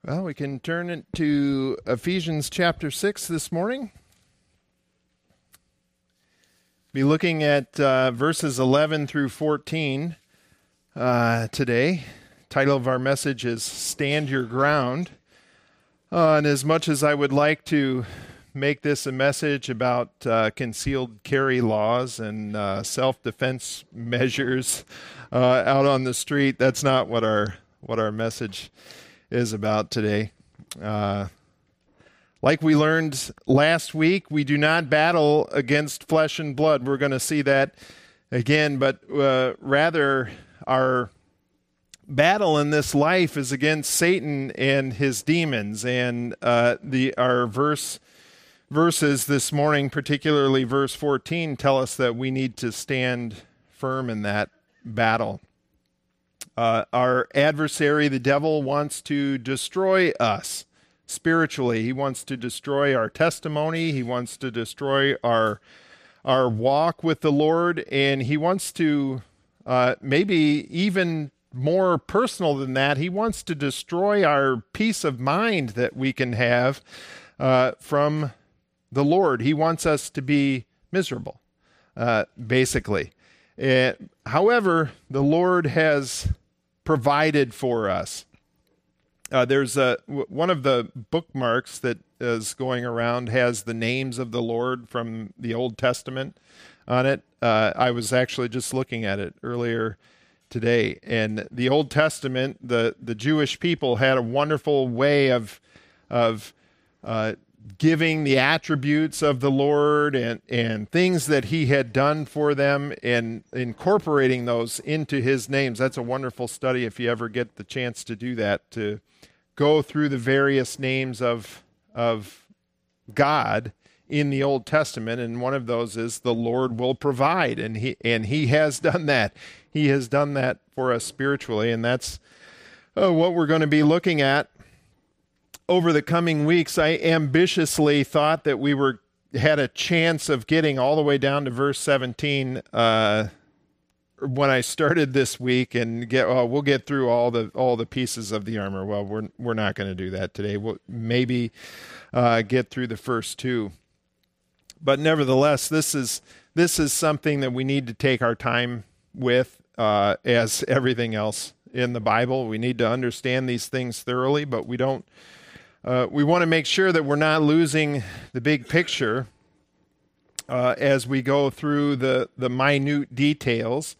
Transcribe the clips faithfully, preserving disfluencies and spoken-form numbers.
Well, we can turn it to Ephesians chapter six this morning. Be looking at uh, verses eleven through fourteen uh, today. Title of our message is Stand Your Ground. Uh, and as much as I would like to make this a message about uh, concealed carry laws and uh, self-defense measures uh, out on the street, that's not what our what our message is about today. Uh, like we learned last week, we do not battle against flesh and blood. We're going to see that again, but uh, rather our battle in this life is against Satan and his demons. And uh, the our verse verses this morning, particularly verse fourteen, tell us that we need to stand firm in that battle. Uh, our adversary, the devil, wants to destroy us spiritually. He wants to destroy our testimony. He wants to destroy our our walk with the Lord, and he wants to, uh, maybe even more personal than that, he wants to destroy our peace of mind that we can have uh, from the Lord. He wants us to be miserable, uh, basically. Uh, however, the Lord has provided for us. Uh, there's a w- one of the bookmarks that is going around has the names of the Lord from the Old Testament on it. Uh, I was actually just looking at it earlier today. And the Old Testament, the the Jewish people had a wonderful way of of uh, giving the attributes of the Lord and, and things that he had done for them and incorporating those into his names. That's a wonderful study if you ever get the chance to do that, to go through the various names of of God in the Old Testament. And one of those is the Lord will provide. And he and he has done that. He has done that for us spiritually. And that's uh, what we're going to be looking at over the coming weeks. I ambitiously thought that we were had a chance of getting all the way down to verse seventeen uh, when I started this week, and get oh, we'll get through all the all the pieces of the armor. Well, we're we're not going to do that today. We'll maybe uh, get through the first two, but nevertheless, this is this is something that we need to take our time with, uh, as everything else in the Bible. We need to understand these things thoroughly, but we don't. Uh, we want to make sure that we're not losing the big picture uh, as we go through the, the minute details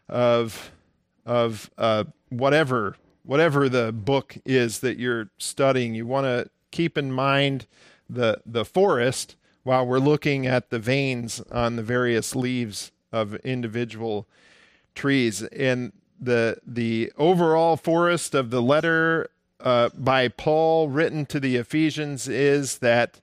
of of uh, whatever whatever the book is that you're studying. You want to keep in mind the the forest while we're looking at the veins on the various leaves of individual trees. And the the overall forest of the letter Uh, by Paul written to the Ephesians is that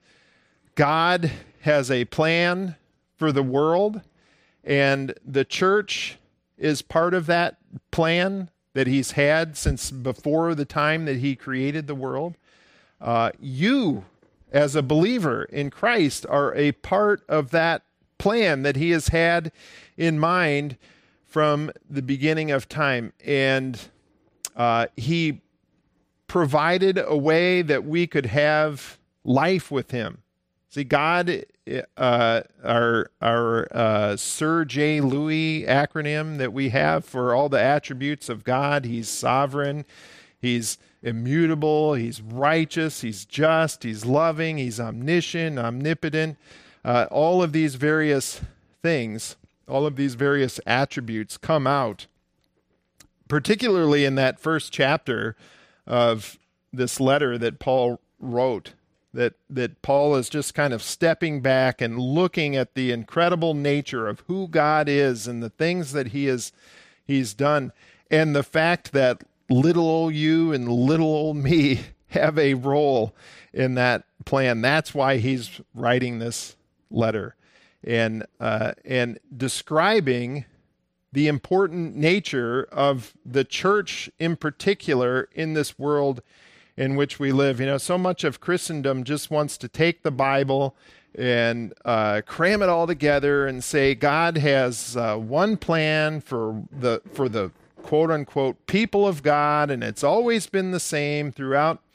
God has a plan for the world, and the church is part of that plan that he's had since before the time that he created the world. Uh, you, as a believer in Christ, are a part of that plan that he has had in mind from the beginning of time. And uh, he provided a way that we could have life with him. See, God, uh, our our uh, Sir J. Louis acronym that we have for all the attributes of God. He's sovereign, he's immutable, he's righteous, he's just, he's loving, he's omniscient, omnipotent. Uh, all of these various things, all of these various attributes come out, particularly in that first chapter of this letter that Paul wrote, that that Paul is just kind of stepping back and looking at the incredible nature of who God is and the things that he is he's done, and the fact that little old you and little old me have a role in that plan. That's why he's writing this letter, and uh, and describing the important nature of the church in particular in this world in which we live. You know, so much of Christendom just wants to take the Bible and uh, cram it all together and say God has uh, one plan for the for the quote unquote people of God, and it's always been the same throughout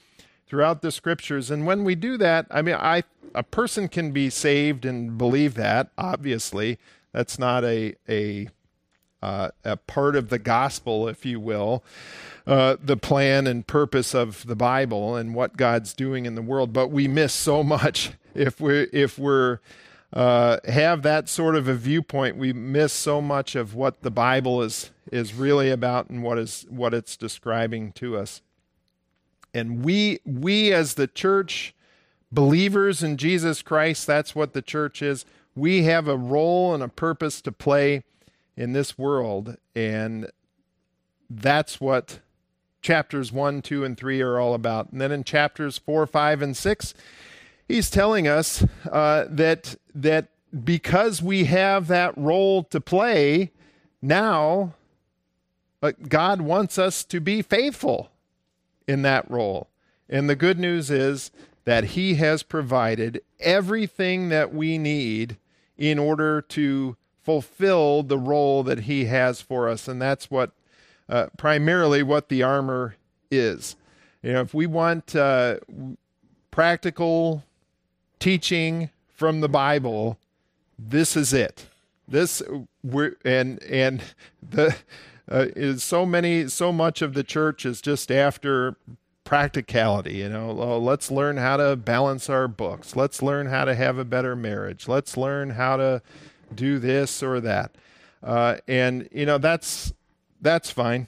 throughout the scriptures. And when we do that, I mean, I a person can be saved and believe that, obviously. That's not a a uh, a part of the gospel, if you will, uh, the plan and purpose of the Bible and what God's doing in the world. But we miss so much if we if we're uh, have that sort of a viewpoint. We miss so much of what the Bible is is really about and what is what it's describing to us. And we we as the church, believers in Jesus Christ, that's what the church is. We have a role and a purpose to play in this world, and that's what chapters one, two, and three are all about. And then in chapters four, five, and six, he's telling us uh, that that because we have that role to play, now uh, God wants us to be faithful in that role. And the good news is that he has provided everything that we need in order to fulfill the role that he has for us. And that's what uh, primarily what the armor is. You know, if we want uh, practical teaching from the Bible, this is it. This we're, and and the uh, is so many so much of the church is just after practicality. You know, oh, let's learn how to balance our books. Let's learn how to have a better marriage. Let's learn how to do this or that. Uh, and you know, that's that's fine.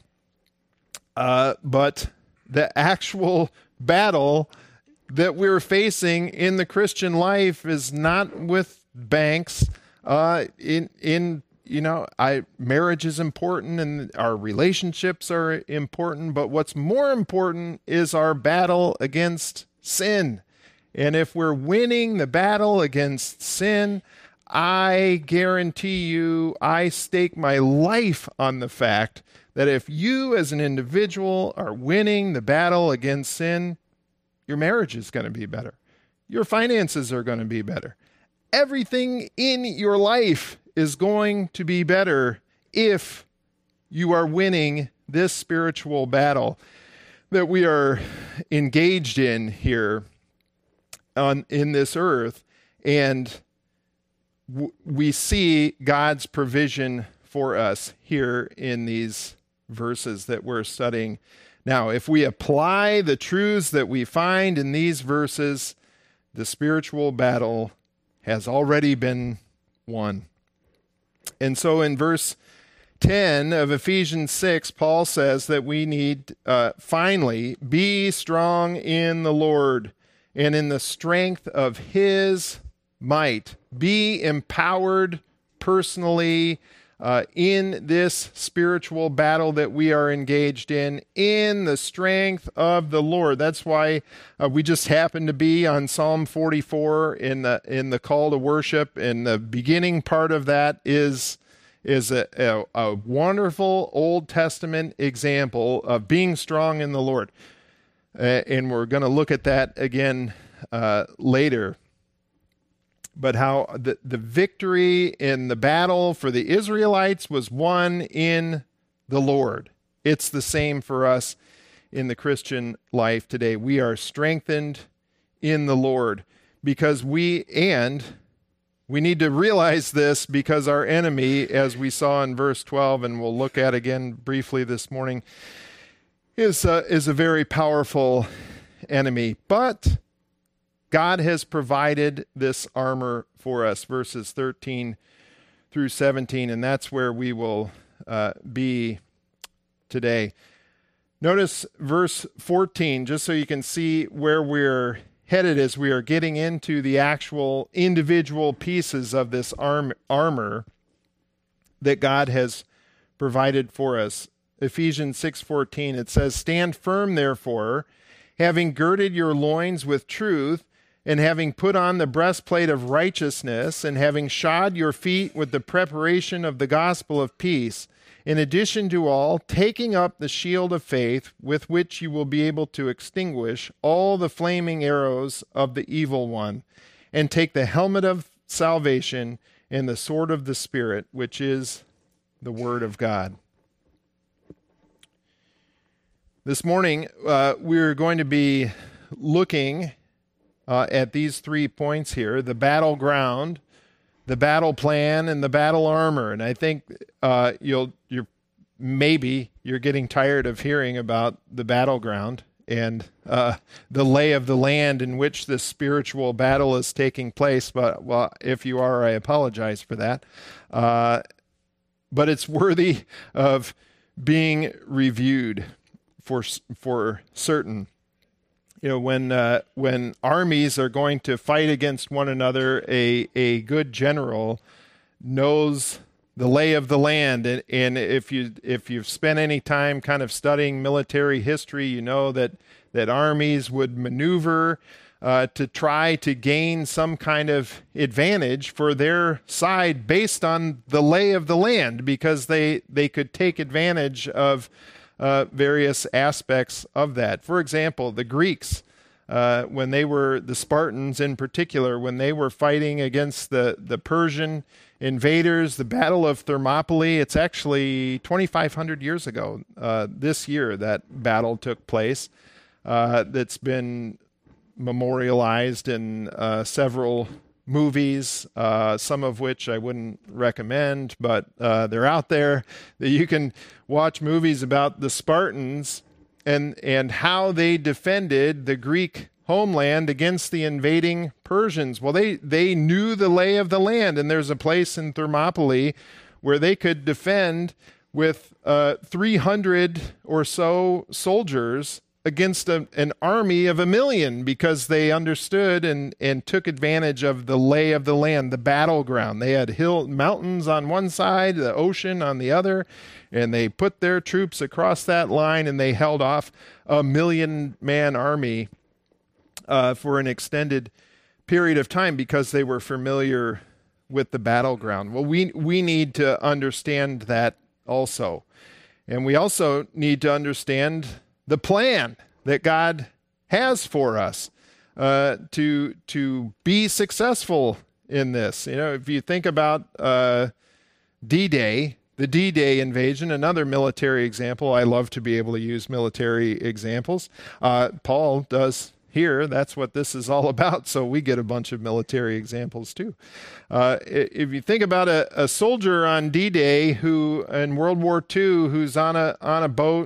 Uh, but the actual battle that we're facing in the Christian life is not with banks. Uh, in in you know, I marriage is important and our relationships are important, but what's more important is our battle against sin. And if we're winning the battle against sin, I guarantee you, I stake my life on the fact that if you as an individual are winning the battle against sin, your marriage is going to be better. Your finances are going to be better. Everything in your life is going to be better if you are winning this spiritual battle that we are engaged in here on in this earth. And w- we see God's provision for us here in these verses that we're studying. Now, if we apply the truths that we find in these verses, the spiritual battle has already been won. And so in verse ten of Ephesians six, Paul says that we need, uh, finally, be strong in the Lord and in the strength of his might. Be empowered personally uh, in this spiritual battle that we are engaged in, in the strength of the Lord. That's why uh, we just happen to be on Psalm forty-four in the in the call to worship, and the beginning part of that is is a, a, a wonderful Old Testament example of being strong in the Lord. Uh, and we're going to look at that again uh, later. But how the, the victory in the battle for the Israelites was won in the Lord. It's the same for us in the Christian life today. We are strengthened in the Lord because we, and we need to realize this because our enemy, as we saw in verse twelve, and we'll look at again briefly this morning, is a, is a very powerful enemy. But God has provided this armor for us, verses thirteen through seventeen, and that's where we will uh, be today. Notice verse fourteen, just so you can see where we're headed as we are getting into the actual individual pieces of this arm, armor that God has provided for us. Ephesians six fourteen, it says, "Stand firm, therefore, having girded your loins with truth, and having put on the breastplate of righteousness, and having shod your feet with the preparation of the gospel of peace, in addition to all, taking up the shield of faith, with which you will be able to extinguish all the flaming arrows of the evil one, and take the helmet of salvation and the sword of the Spirit, which is the word of God." This morning, uh, we're going to be looking uh, at these three points here: the battleground, the battle plan, and the battle armor. And I think uh, you'll you're maybe you're getting tired of hearing about the battleground and uh, the lay of the land in which this spiritual battle is taking place. But well, if you are, I apologize for that. Uh, but it's worthy of being reviewed for for certain. You know, when uh, when armies are going to fight against one another, a a good general knows the lay of the land, and, and if you if you've spent any time kind of studying military history, you know that that armies would maneuver uh, to try to gain some kind of advantage for their side based on the lay of the land, because they they could take advantage of uh, various aspects of that. For example, the Greeks, uh, when they were the Spartans in particular, when they were fighting against the the Persian invaders, the Battle of Thermopylae, it's actually twenty-five hundred years ago. Uh, this year, that battle took place. Uh, that's been memorialized in uh, several movies, uh, some of which I wouldn't recommend, but uh, they're out there that you can watch movies about the Spartans and and how they defended the Greek homeland against the invading Persians. Well, they, they knew the lay of the land, and there's a place in Thermopylae where they could defend with uh, three hundred or so soldiers against a, an army of a million, because they understood and, and took advantage of the lay of the land, the battleground. They had hill mountains on one side, the ocean on the other, and they put their troops across that line, and they held off a million-man army Uh, for an extended period of time because they were familiar with the battleground. Well, we we need to understand that also. And we also need to understand the plan that God has for us uh, to to be successful in this. You know, if you think about uh, D-Day, the D-Day invasion, another military example. I love to be able to use military examples. Uh, Paul does here. That's what this is all about. So we get a bunch of military examples too. Uh, if you think about a, a soldier on D-Day who in World War Two, who's on a on a boat,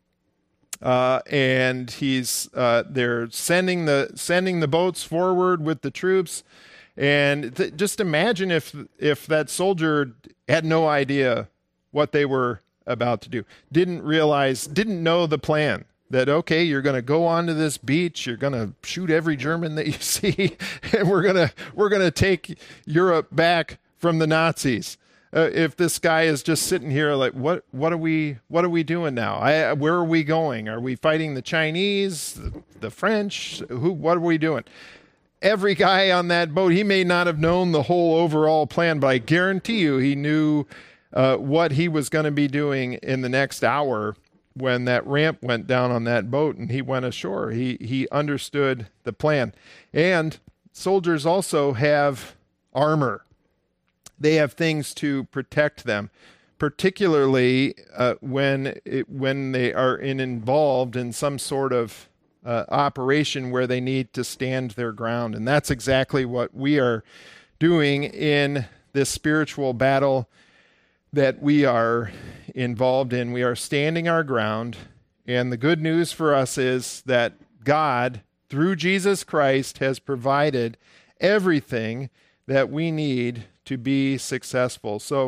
uh, and he's uh, they're sending the sending the boats forward with the troops, and th- just imagine if if that soldier had no idea what they were about to do, didn't realize, didn't know the plan. That, okay, you're going to go onto this beach, you're going to shoot every German that you see, and we're going to we're going to take Europe back from the Nazis. Uh, if this guy is just sitting here like, what what are we what are we doing now? I, where are we going? Are we fighting the Chinese, the, the French? Who? What are we doing? Every guy on that boat, he may not have known the whole overall plan, but I guarantee you he knew uh, what he was going to be doing in the next hour. When that ramp went down on that boat and he went ashore, he he understood the plan. And soldiers also have armor. They have things to protect them, particularly uh, when it, when they are in, involved in some sort of uh, operation where they need to stand their ground. And that's exactly what we are doing in this spiritual battle that we are involved in. We are standing our ground, and the good news for us is that God, through Jesus Christ, has provided everything that we need to be successful. So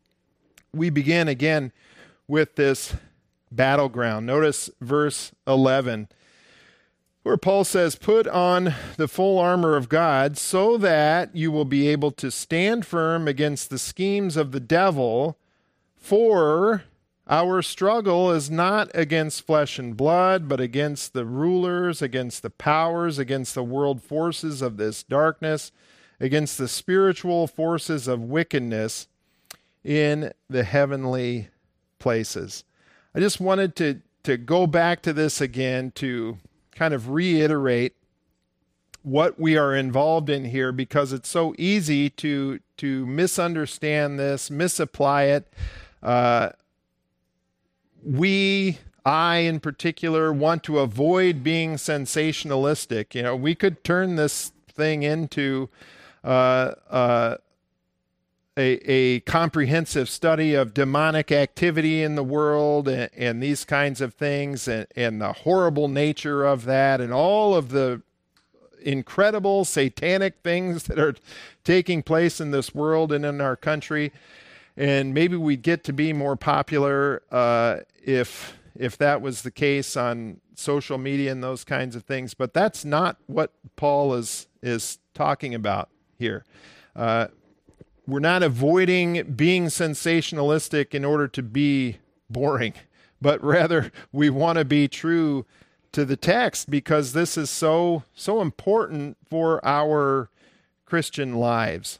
we begin again with this battleground. Notice verse eleven, where Paul says, "Put on the full armor of God so that you will be able to stand firm against the schemes of the devil, for our struggle is not against flesh and blood, but against the rulers, against the powers, against the world forces of this darkness, against the spiritual forces of wickedness in the heavenly places." I just wanted to, to go back to this again to kind of reiterate what we are involved in here, because it's so easy to to misunderstand this, misapply it. Uh, we I, in particular, want to avoid being sensationalistic. You know, we could turn this thing into uh, uh, a, a comprehensive study of demonic activity in the world and, and these kinds of things, and, and the horrible nature of that, and all of the incredible satanic things that are taking place in this world and in our country. And maybe we'd get to be more popular uh, if if that was the case on social media and those kinds of things. But that's not what Paul is is talking about here. Uh, we're not avoiding being sensationalistic in order to be boring, but rather we want to be true to the text, because this is so so important for our Christian lives.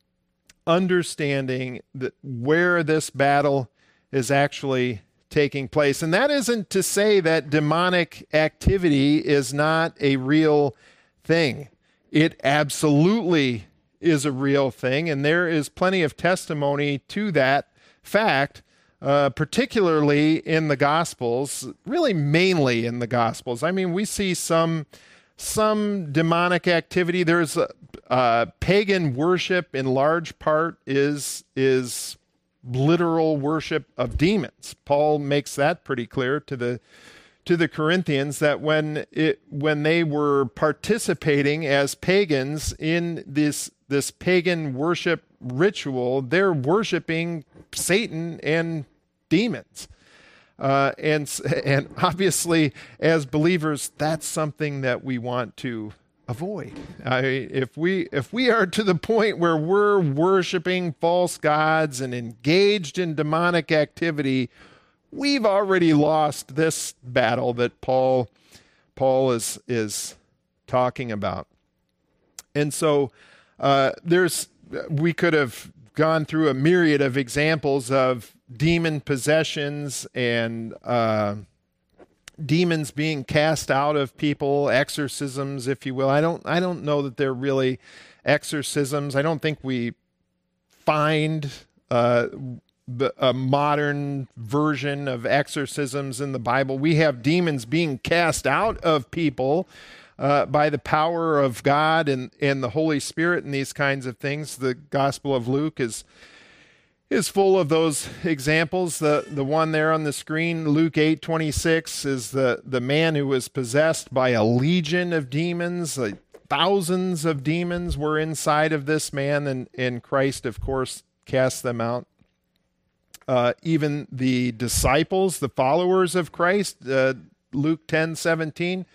Understanding that where this battle is actually taking place. And that isn't to say that demonic activity is not a real thing. It absolutely is a real thing, and there is plenty of testimony to that fact, uh, particularly in the Gospels, really mainly in the Gospels. I mean, we see some some demonic activity. There's a, uh, pagan worship in large part is is literal worship of demons. Paul makes that pretty clear to the to the Corinthians, that when it when they were participating as pagans in this this pagan worship ritual, they're worshiping Satan and demons. Uh, and and obviously, as believers, that's something that we want to avoid. I mean, if we if we are to the point where we're worshiping false gods and engaged in demonic activity, we've already lost this battle that Paul Paul is is talking about. And so uh, there's we could have gone through a myriad of examples of demon possessions and uh, demons being cast out of people, exorcisms, if you will. I don't I don't know that they're really exorcisms. I don't think we find uh, the, a modern version of exorcisms in the Bible. We have demons being cast out of people uh, by the power of God and, and the Holy Spirit and these kinds of things. The Gospel of Luke is is full of those examples. The the one there on the screen, Luke eight twenty-six, is the, the man who was possessed by a legion of demons. Like thousands of demons were inside of this man, and, and Christ, of course, cast them out. Uh, even the disciples, the followers of Christ, uh, Luke ten seventeen,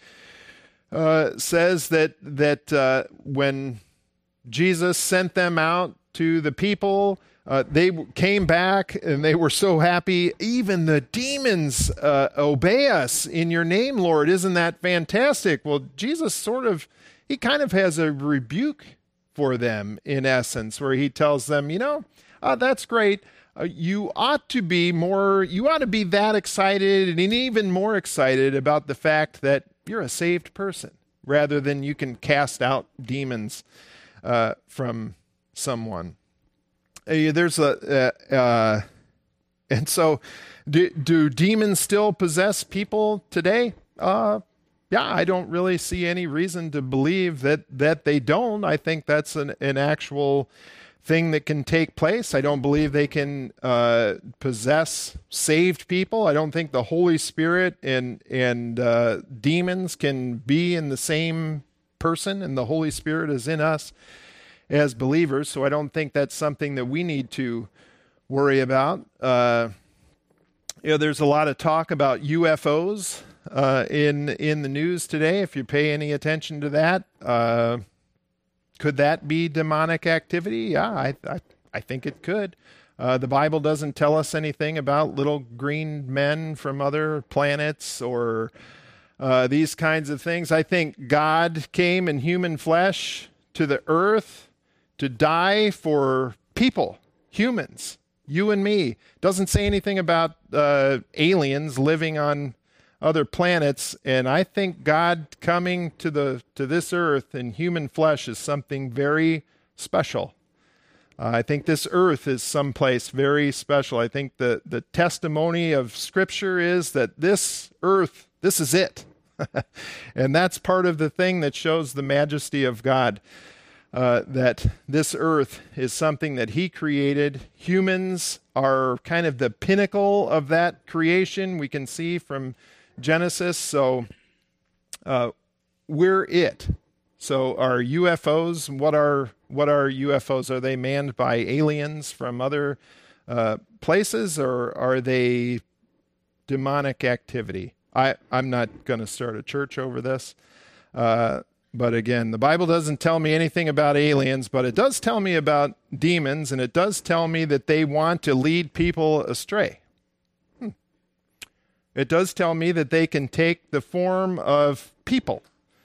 uh, says that, that uh, when Jesus sent them out to the people, Uh, they came back and they were so happy. Even the demons uh, obey us in your name, Lord. Isn't that fantastic? Well, Jesus sort of, he kind of has a rebuke for them in essence, where he tells them, you know, uh, that's great. Uh, you ought to be more, you ought to be that excited and even more excited about the fact that you're a saved person, rather than you can cast out demons uh, from someone. Uh, there's a, uh, uh, and so do, do demons still possess people today? Uh, yeah, I don't really see any reason to believe that, that they don't. I think that's an, an actual thing that can take place. I don't believe they can uh, possess saved people. I don't think the Holy Spirit and, and uh, demons can be in the same person, and the Holy Spirit is in us as believers, so I don't think that's something that we need to worry about. Uh, you know, there's a lot of talk about U F Os uh, in in the news today. If you pay any attention to that, uh, could that be demonic activity? Yeah, I I, I think it could. Uh, the Bible doesn't tell us anything about little green men from other planets or uh, these kinds of things. I think God came in human flesh to the earth to die for people, humans, you and me. Doesn't say anything about uh, aliens living on other planets. And I think God coming to the to this earth in human flesh is something very special. Uh, I think this earth is someplace very special. I think the, the testimony of Scripture is that this earth, this is it. And that's part of the thing that shows the majesty of God, uh, that this earth is something that He created. Humans are kind of the pinnacle of that creation, we can see from Genesis. So uh, we're it. So are U F Os, what are what are U F Os? Are they manned by aliens from other uh, places, or are they demonic activity? I, I'm not going to start a church over this. Uh, but again, the Bible doesn't tell me anything about aliens, but it does tell me about demons, and it does tell me that they want to lead people astray. Hmm. It does tell me that they can take the form of people.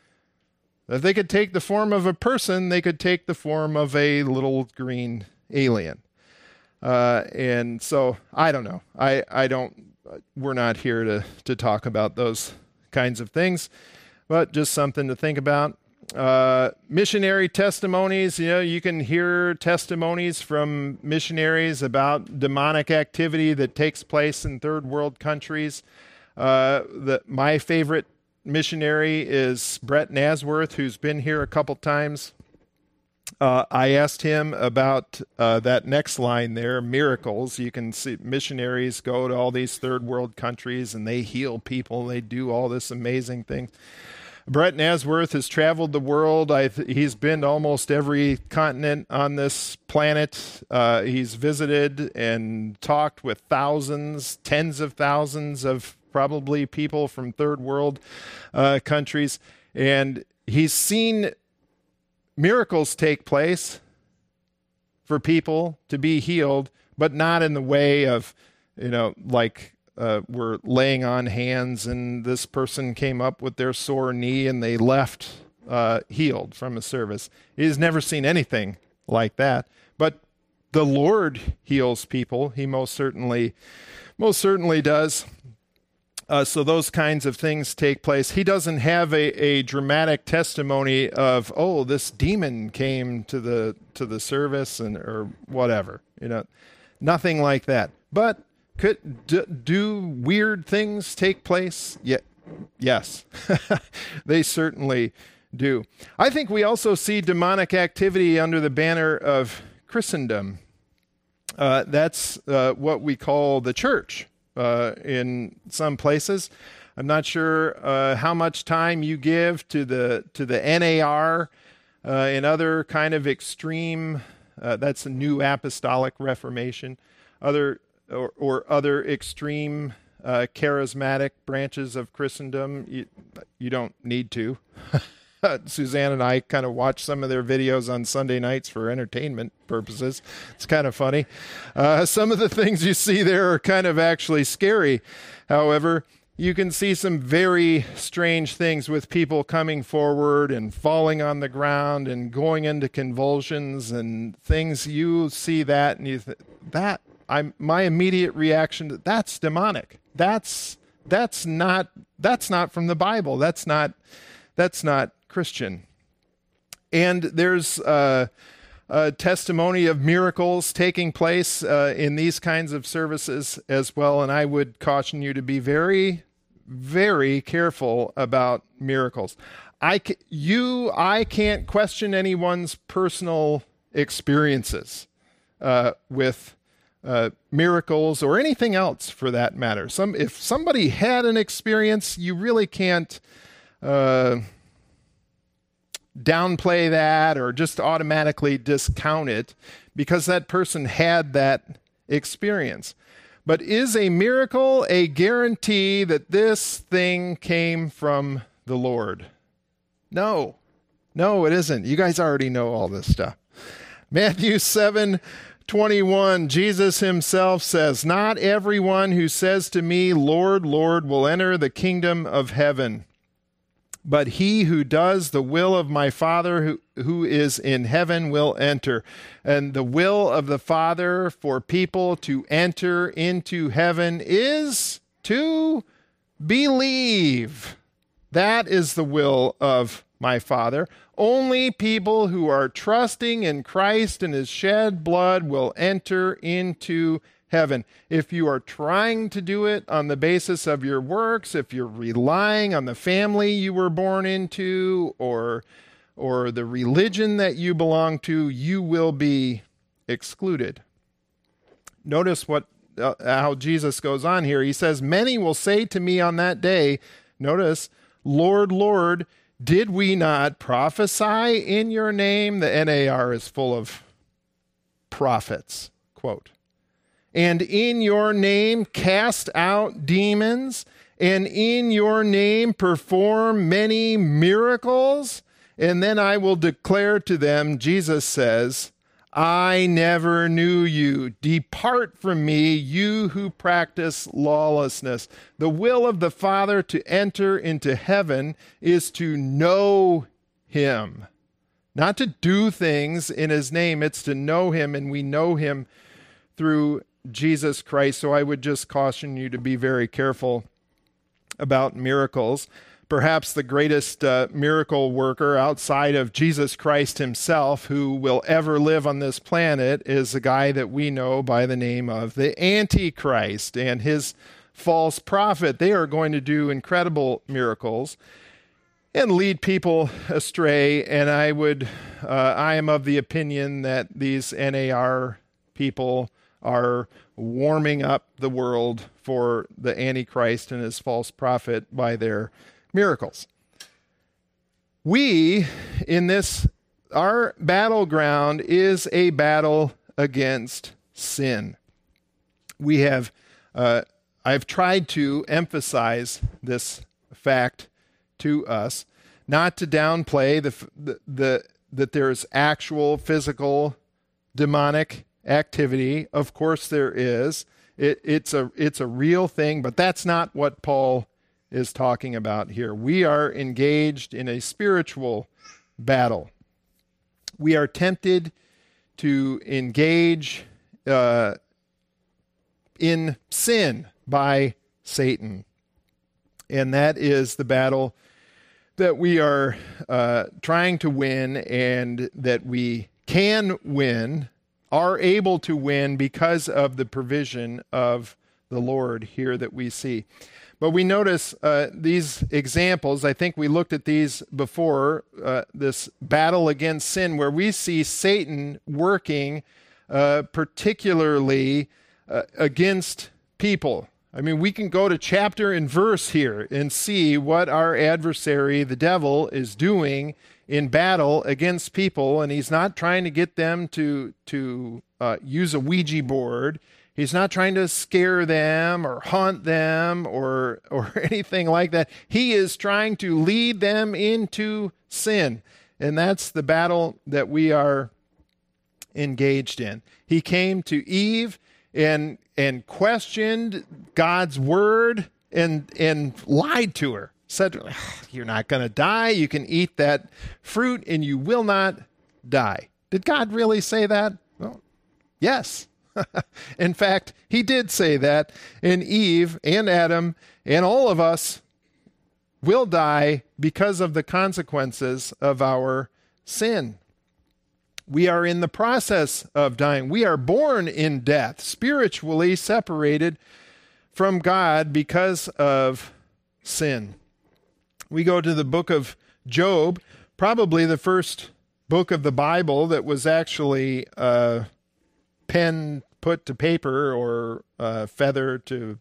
If they could take the form of a person, they could take the form of a little green alien. Uh, and so, I don't know. I, I don't, we're not here to, to talk about those kinds of things, but just something to think about. Uh, missionary testimonies, you know, you can hear testimonies from missionaries about demonic activity that takes place in third world countries. Uh, the, my favorite missionary is Brett Nasworth, who's been here a couple times. Uh, I asked him about uh, that next line there, miracles. You can see missionaries go to all these third world countries and they heal people. They do all this amazing thing. Brett Nasworth has traveled the world. I've, he's been to almost every continent on this planet. Uh, he's visited and talked with thousands, tens of thousands of probably people from third world uh, countries. And he's seen miracles take place for people to be healed, but not in the way of, you know, like uh, we're laying on hands and this person came up with their sore knee and they left uh, healed from a service. He's never seen anything like that. But the Lord heals people. He most certainly, most certainly does. Uh, so those kinds of things take place. He doesn't have a, a dramatic testimony of, oh, this demon came to the to the service and or whatever. You know, nothing like that. But could d- do weird things take place? Yeah, yes, they certainly do. I think we also see demonic activity under the banner of Christendom. Uh, that's uh, what we call the church. Uh, in some places, I'm not sure uh, how much time you give to the to the N A R uh, and other kind of extreme. Uh, that's a New Apostolic Reformation, other or, or other extreme uh, charismatic branches of Christendom. You, you don't need to. Suzanne and I kind of watch some of their videos on Sunday nights for entertainment purposes. It's kind of funny. Uh, some of the things you see there are kind of actually scary. However, you can see some very strange things with people coming forward and falling on the ground and going into convulsions and things. You see that and you th- that I'm my immediate reaction to that's demonic. That's that's not that's not from the Bible. That's not that's not Christian. And there's uh, a testimony of miracles taking place uh, in these kinds of services as well. And I would caution you to be very, very careful about miracles. I ca- you, I can't question anyone's personal experiences uh, with uh, miracles or anything else for that matter. Some, if somebody had an experience, you really can't uh, downplay that or just automatically discount it because that person had that experience. But is a miracle a guarantee that this thing came from the Lord? No. No, it isn't. You guys already know all this stuff. Matthew seven twenty-one, Jesus himself says, "Not everyone who says to me, 'Lord, Lord,' will enter the kingdom of heaven, but he who does the will of my Father who, who is in heaven will enter." And the will of the Father for people to enter into heaven is to believe. That is the will of my Father. Only people who are trusting in Christ and his shed blood will enter into heaven. If you are trying to do it on the basis of your works, if you're relying on the family you were born into or or the religion that you belong to, you will be excluded. Notice what uh, how Jesus goes on here. He says, many will say to me on that day, notice, Lord, Lord, did we not prophesy in your name? The N A R is full of prophets, quote. And in your name cast out demons, and in your name perform many miracles. And then I will declare to them, Jesus says, I never knew you. Depart from me, you who practice lawlessness. The will of the Father to enter into heaven is to know him. Not to do things in his name, it's to know him, and we know him through Jesus Christ. So I would just caution you to be very careful about miracles. Perhaps the greatest uh, miracle worker outside of Jesus Christ himself who will ever live on this planet is a guy that we know by the name of the Antichrist and his false prophet. They are going to do incredible miracles and lead people astray. And I would, uh, I am of the opinion that these N A R people are warming up the world for the Antichrist and his false prophet by their miracles. We, in this, our battleground is a battle against sin. We have, uh, I've tried to emphasize this fact to us, not to downplay the, the, the that there's actual physical demonic activity. Of course there is. It, it's a it's a real thing, but that's not what Paul is talking about here. We are engaged in a spiritual battle. We are tempted to engage uh, in sin by Satan. And that is the battle that we are uh, trying to win, and that we can win, are able to win because of the provision of the Lord here that we see. But we notice uh, these examples. I think we looked at these before, uh, this battle against sin, where we see Satan working uh, particularly uh, against people. I mean, we can go to chapter and verse here and see what our adversary, the devil, is doing in battle against people. And he's not trying to get them to, to uh, use a Ouija board. He's not trying to scare them or haunt them or or anything like that. He is trying to lead them into sin. And that's the battle that we are engaged in. He came to Eve and and questioned God's word and and lied to her. Said, you're not going to die. You can eat that fruit and you will not die. Did God really say that? Well, yes. In fact, he did say that, and Eve and Adam and all of us will die because of the consequences of our sin. We are in the process of dying. We are born in death, spiritually separated from God because of sin. We go to the book of Job, probably the first book of the Bible that was actually uh, pen put to paper or uh, feather to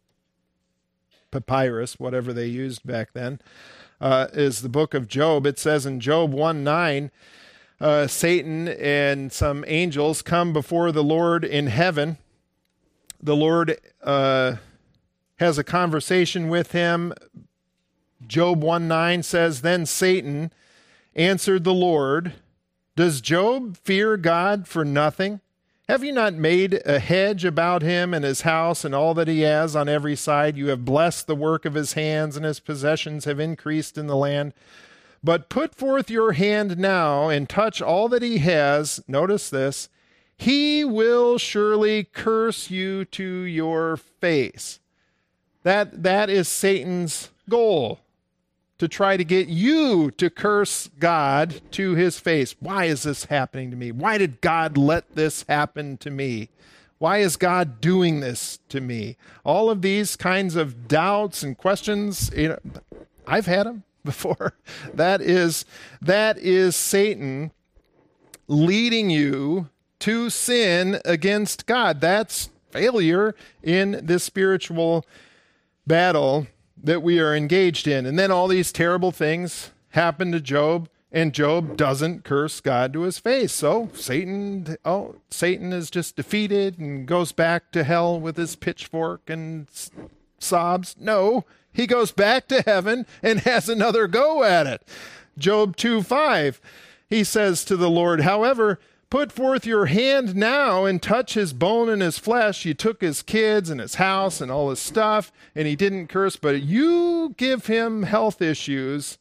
papyrus, whatever they used back then, uh, is the book of Job. It says in Job one nine, uh, Satan and some angels come before the Lord in heaven. The Lord uh, has a conversation with him. Job one nine says, then Satan answered the Lord, does Job fear God for nothing? Have you not made a hedge about him and his house and all that he has on every side? You have blessed the work of his hands, and his possessions have increased in the land. But put forth your hand now and touch all that he has. Notice this. He will surely curse you to your face. That, that is Satan's goal, to try to get you to curse God to his face. Why is this happening to me? Why did God let this happen to me? Why is God doing this to me? All of these kinds of doubts and questions, you know, I've had them before. That is, that is Satan leading you to sin against God. That's failure in this spiritual battle that we are engaged in. And then all these terrible things happen to Job, and Job doesn't curse God to his face. So Satan, oh, Satan is just defeated and goes back to hell with his pitchfork and sobs. No, he goes back to heaven and has another go at it. Job two five, he says to the Lord, however, put forth your hand now and touch his bone and his flesh. You took his kids and his house and all his stuff, and he didn't curse, but you give him health issues,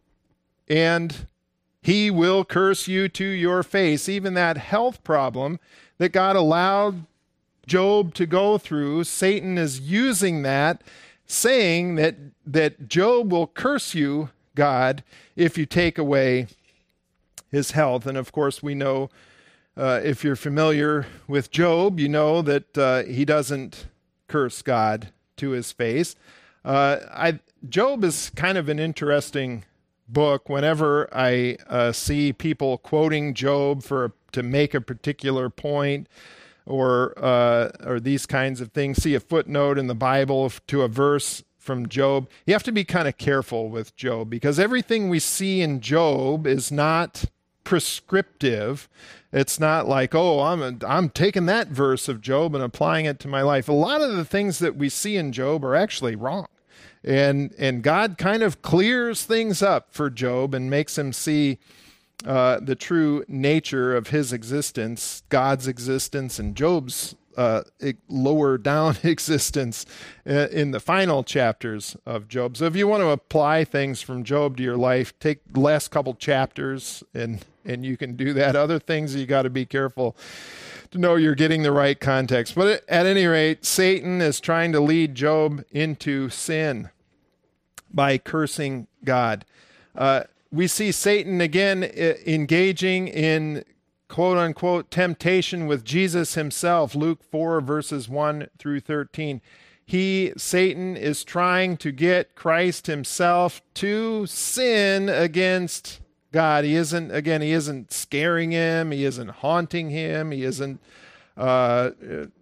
and he will curse you to your face. Even that health problem that God allowed Job to go through, Satan is using that, saying that, that Job will curse you, God, if you take away his health. And of course, we know, uh, if you're familiar with Job, you know that uh, he doesn't curse God to his face. Uh, I, Job is kind of an interesting book. Whenever I uh, see people quoting Job for to make a particular point, or uh, or these kinds of things, see a footnote in the Bible to a verse from Job, you have to be kind of careful with Job, because everything we see in Job is not prescriptive. It's not like, oh, I'm a, I'm taking that verse of Job and applying it to my life. A lot of the things that we see in Job are actually wrong. And and God kind of clears things up for Job and makes him see uh, the true nature of his existence, God's existence, and Job's uh, lower down existence in the final chapters of Job. So if you want to apply things from Job to your life, take the last couple chapters and, and you can do that. Other things you got to be careful to know you're getting the right context. But at any rate, Satan is trying to lead Job into sin by cursing God. Uh, we see Satan again uh, engaging in quote-unquote temptation with Jesus himself, Luke four, verses one through thirteen. He, Satan, is trying to get Christ himself to sin against God. He isn't, again, he isn't scaring him. He isn't haunting him. He isn't, uh,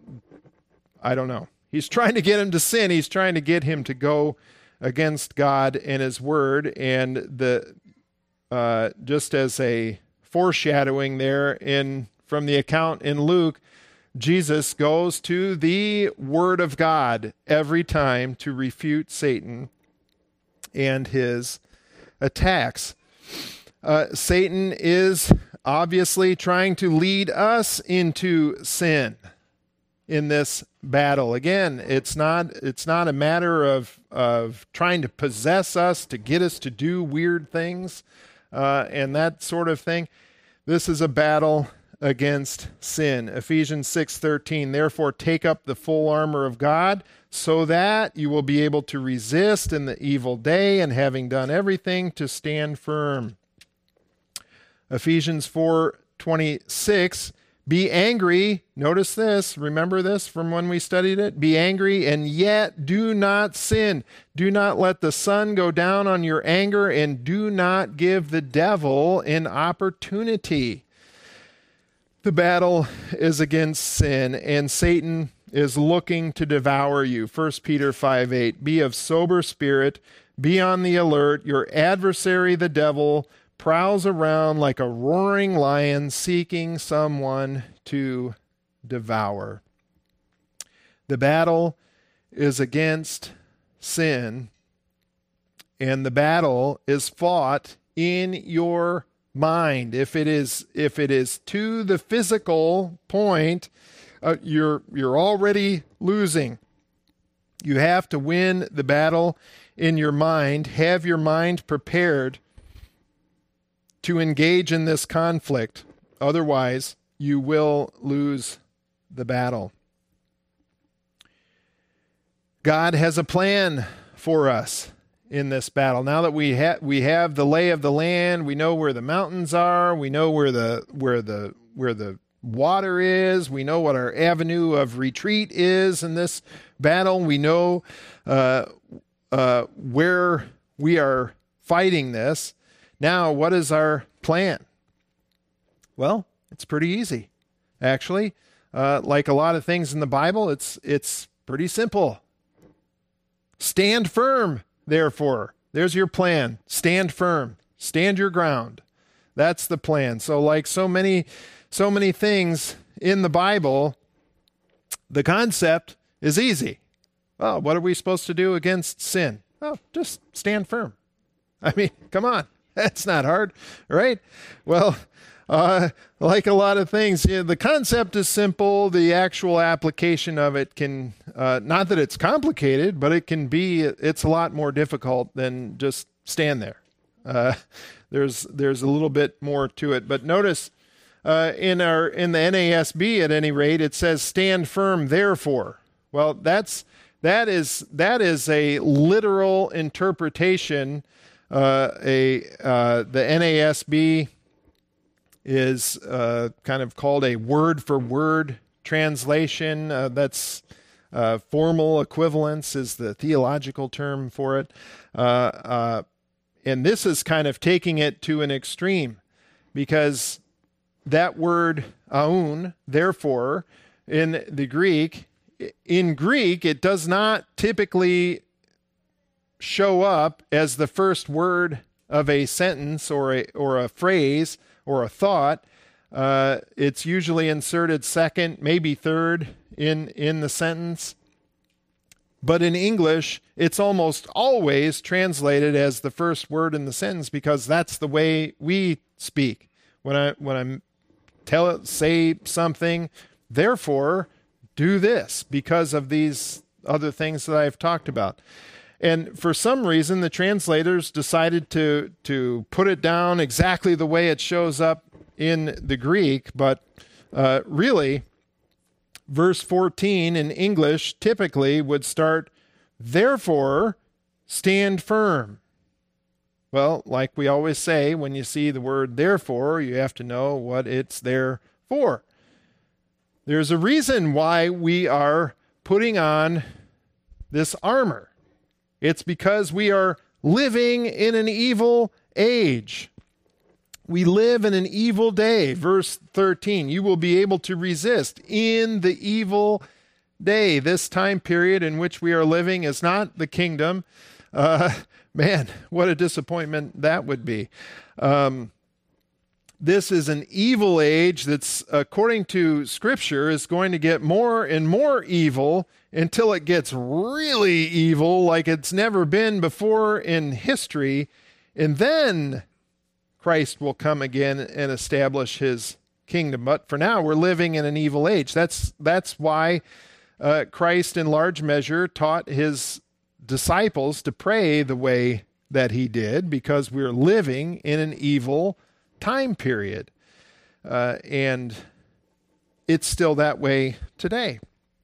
I don't know. He's trying to get him to sin. He's trying to get him to go against God and his word. And the uh, just as a foreshadowing there in from the account in Luke, Jesus goes to the Word of God every time to refute Satan and his attacks. Uh, Satan is obviously trying to lead us into sin in this battle. Again, it's not it's not a matter of of trying to possess us, to get us to do weird things uh, and that sort of thing. This is a battle against sin. Ephesians six thirteen, therefore take up the full armor of God, so that you will be able to resist in the evil day, and having done everything, to stand firm. Ephesians four twenty-six, be angry. Notice this. Remember this from when we studied it? Be angry, and yet do not sin. Do not let the sun go down on your anger, and do not give the devil an opportunity. The battle is against sin, and Satan is looking to devour you. First Peter five eight, be of sober spirit, be on the alert. Your adversary, the devil, prowls around like a roaring lion, seeking someone to devour. The battle is against sin, and the battle is fought in your mind. If it is if it is to the physical point, uh, you're you're already losing. You have to win the battle in your mind. Have your mind prepared to engage in this conflict. Otherwise, you will lose the battle. God has a plan for us, in this battle. Now that we have we have the lay of the land, we know where the mountains are, we know where the where the where the water is, we know what our avenue of retreat is in this battle. We know uh, uh, where we are fighting this. Now, what is our plan? Well, it's pretty easy, actually. Uh, like a lot of things in the Bible, it's it's pretty simple. Stand firm, therefore. There's your plan. Stand firm. Stand your ground. That's the plan. So like so many, so many things in the Bible, the concept is easy. Oh, what are we supposed to do against sin? Oh, just stand firm. I mean, come on. That's not hard, right? Well, uh, like a lot of things, you know, the concept is simple. The actual application of it can, uh, not that it's complicated, but it can be, it's a lot more difficult than just stand there. Uh, there's there's a little bit more to it. But notice uh, in our in the N A S B, at any rate, it says stand firm, therefore. Well, that's that is that is a literal interpretation. Uh, a uh, the N A S B is uh, kind of called a word-for-word translation. Uh, that's uh, formal equivalence is the theological term for it. Uh, uh, and this is kind of taking it to an extreme, because that word aun, therefore, in the Greek, in Greek, it does not typically show up as the first word of a sentence or a or a phrase or a thought. Uh, it's usually inserted second, maybe third in in the sentence. But in English, it's almost always translated as the first word in the sentence, because that's the way we speak. When I when I tell it, say something, therefore do this because of these other things that I've talked about. And for some reason, the translators decided to to put it down exactly the way it shows up in the Greek. But uh, really, verse fourteen in English typically would start, therefore, stand firm. Well, like we always say, when you see the word therefore, you have to know what it's there for. There's a reason why we are putting on this armor. It's because we are living in an evil age. We live in an evil day. Verse thirteen, you will be able to resist in the evil day. This time period in which we are living is not the kingdom. Uh, man, what a disappointment that would be. Um, this is an evil age that's, according to Scripture, is going to get more and more evil until it gets really evil like it's never been before in history. And then Christ will come again and establish his kingdom. But for now, we're living in an evil age. That's that's why uh, Christ, in large measure, taught his disciples to pray the way that he did, because we're living in an evil time period. Uh, and it's still that way today.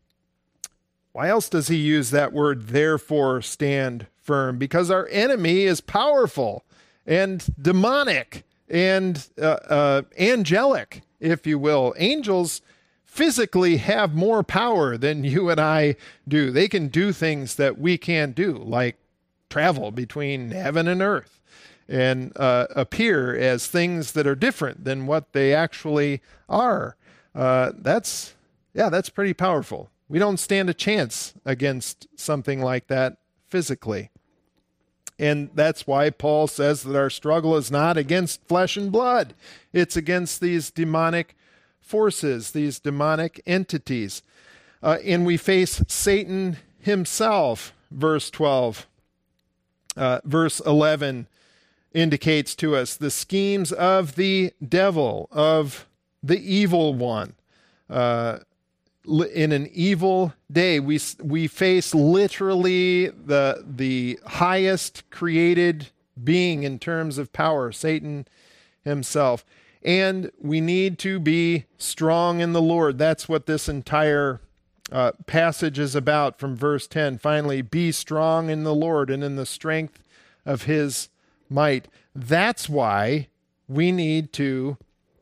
Why else does he use that word, therefore stand firm? Because our enemy is powerful and demonic and uh, uh, angelic, if you will. Angels physically have more power than you and I do. They can do things that we can't do, like travel between heaven and earth and uh, appear as things that are different than what they actually are. Uh, that's, yeah, that's pretty powerful. We don't stand a chance against something like that physically. And that's why Paul says that our struggle is not against flesh and blood. It's against these demonic forces, these demonic entities. Uh, and we face Satan himself, verse twelve. Uh, verse eleven indicates to us the schemes of the devil, of the evil one. Uh, in an evil day, we we face literally the the highest created being in terms of power, Satan himself. And we need to be strong in the Lord. That's what this entire uh, passage is about from verse ten. Finally, be strong in the Lord and in the strength of his might. That's why we need to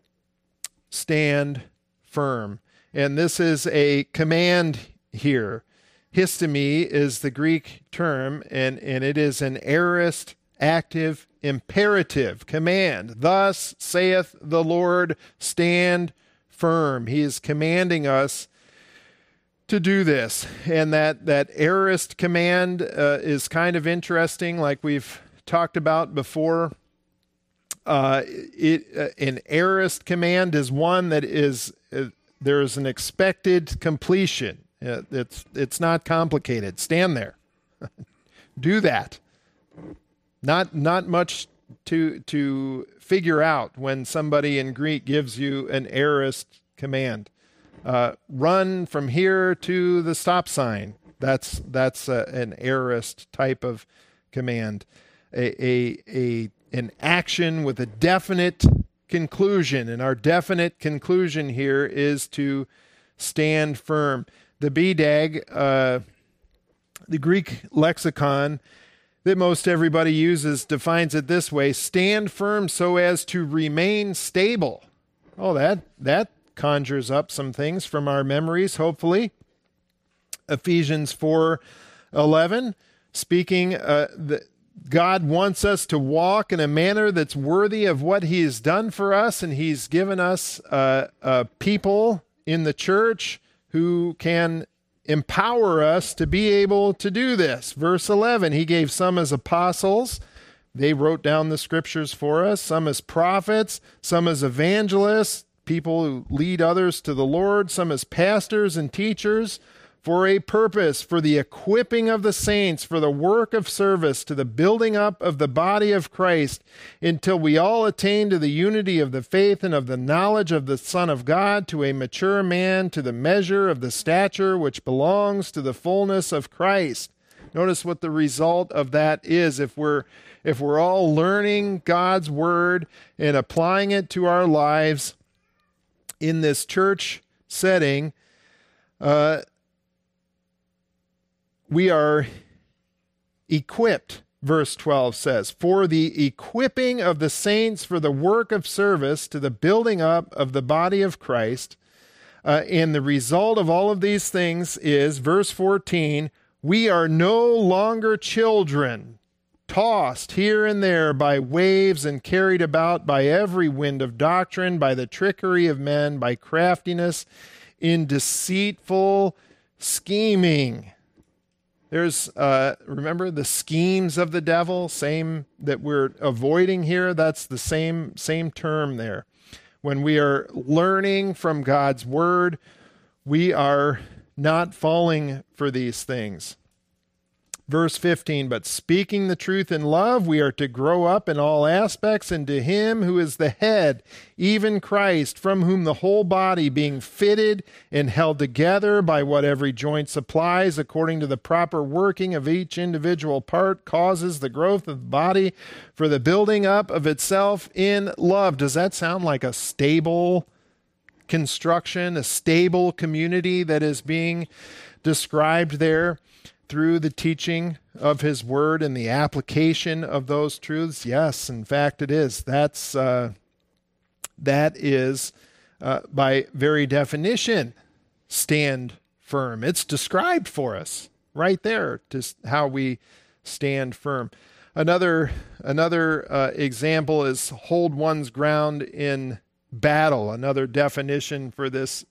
stand firm. And this is a command here. Histemi is the Greek term, and, and it is an aorist, active, imperative command. Thus saith the Lord, stand firm. He is commanding us to do this. And that, that aorist command uh, is kind of interesting, like we've talked about before. Uh, it, uh, an aorist command is one that is, uh, there is an expected completion. Uh, it's, it's not complicated. Stand there. Do that. Not, not much to, to figure out when somebody in Greek gives you an aorist command. Uh, run from here to the stop sign. That's, that's uh, an aorist type of command. A, a, a, an action with a definite conclusion. And our definite conclusion here is to stand firm. The B D A G, uh, the Greek lexicon that most everybody uses, defines it this way: stand firm so as to remain stable. Oh, that, that conjures up some things from our memories, hopefully. Ephesians four eleven, speaking, uh, the, God wants us to walk in a manner that's worthy of what he has done for us, and he's given us uh, uh, people in the church who can empower us to be able to do this. Verse eleven, he gave some as apostles. They wrote down the scriptures for us. Some as prophets, some as evangelists, people who lead others to the Lord, some as pastors and teachers, for a purpose, for the equipping of the saints, for the work of service, to the building up of the body of Christ, until we all attain to the unity of the faith and of the knowledge of the Son of God, to a mature man, to the measure of the stature which belongs to the fullness of Christ. Notice what the result of that is. If we're, if we're all learning God's word and applying it to our lives in this church setting, uh, we are equipped, verse twelve says, for the equipping of the saints for the work of service to the building up of the body of Christ. Uh, and the result of all of these things is, verse fourteen, we are no longer children, tossed here and there by waves and carried about by every wind of doctrine, by the trickery of men, by craftiness in deceitful scheming. There's, uh, remember the schemes of the devil, same that we're avoiding here. That's the same, same term there. When we are learning from God's word, we are not falling for these things. Verse fifteen, but speaking the truth in love, we are to grow up in all aspects into him who is the head, even Christ, from whom the whole body, being fitted and held together by what every joint supplies, according to the proper working of each individual part, causes the growth of the body for the building up of itself in love. Does that sound like a stable construction, a stable community that is being described there? Through the teaching of his word and the application of those truths? Yes, in fact it is. That's uh, that is, uh, by very definition, stand firm. It's described for us right there, just how we stand firm. Another, another uh, example is hold one's ground in battle. Another definition for this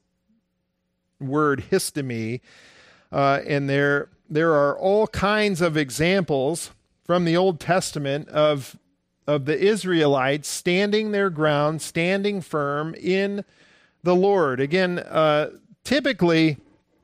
word histemi. Uh, and there There are all kinds of examples from the Old Testament of, of the Israelites standing their ground, standing firm in the Lord. Again, uh, typically,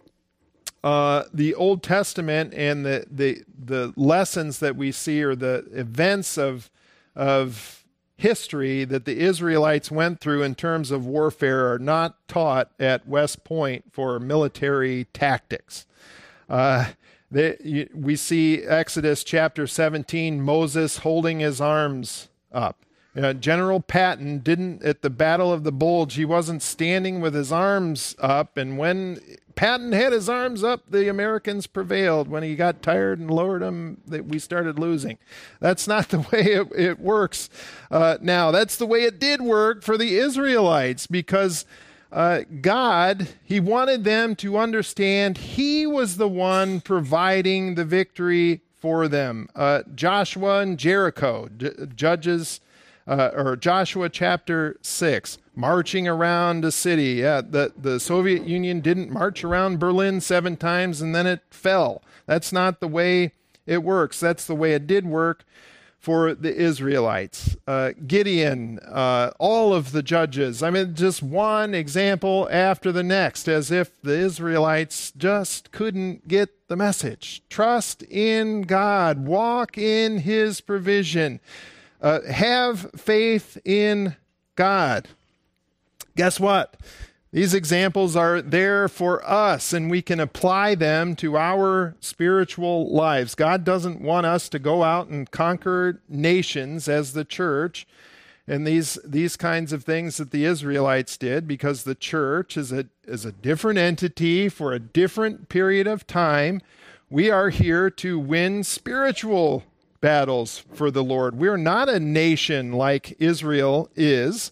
uh, the Old Testament and the, the the lessons that we see, or the events of of history that the Israelites went through in terms of warfare, are not taught at West Point for military tactics. Uh, They, we see Exodus chapter seventeen, Moses holding his arms up. Uh, General Patton didn't, at the Battle of the Bulge, he wasn't standing with his arms up, and when Patton had his arms up, the Americans prevailed. When he got tired and lowered them, that we started losing. That's not the way it, it works. Uh, now, that's the way it did work for the Israelites, because uh, God, he wanted them to understand he was the one providing the victory for them. Uh, Joshua and Jericho, J- Judges, uh, or Joshua chapter six, marching around a city. Yeah, the, the Soviet Union didn't march around Berlin seven times and then it fell. That's not the way it works. That's the way it did work for the Israelites. Uh, Gideon, uh, all of the judges. I mean, just one example after the next, as if the Israelites just couldn't get the message. Trust in God. Walk in his provision. Uh, have faith in God. Guess what? These examples are there for us, and we can apply them to our spiritual lives. God doesn't want us to go out and conquer nations as the church and these these kinds of things that the Israelites did, because the church is a is a different entity for a different period of time. We are here to win spiritual battles for the Lord. We're not a nation like Israel is.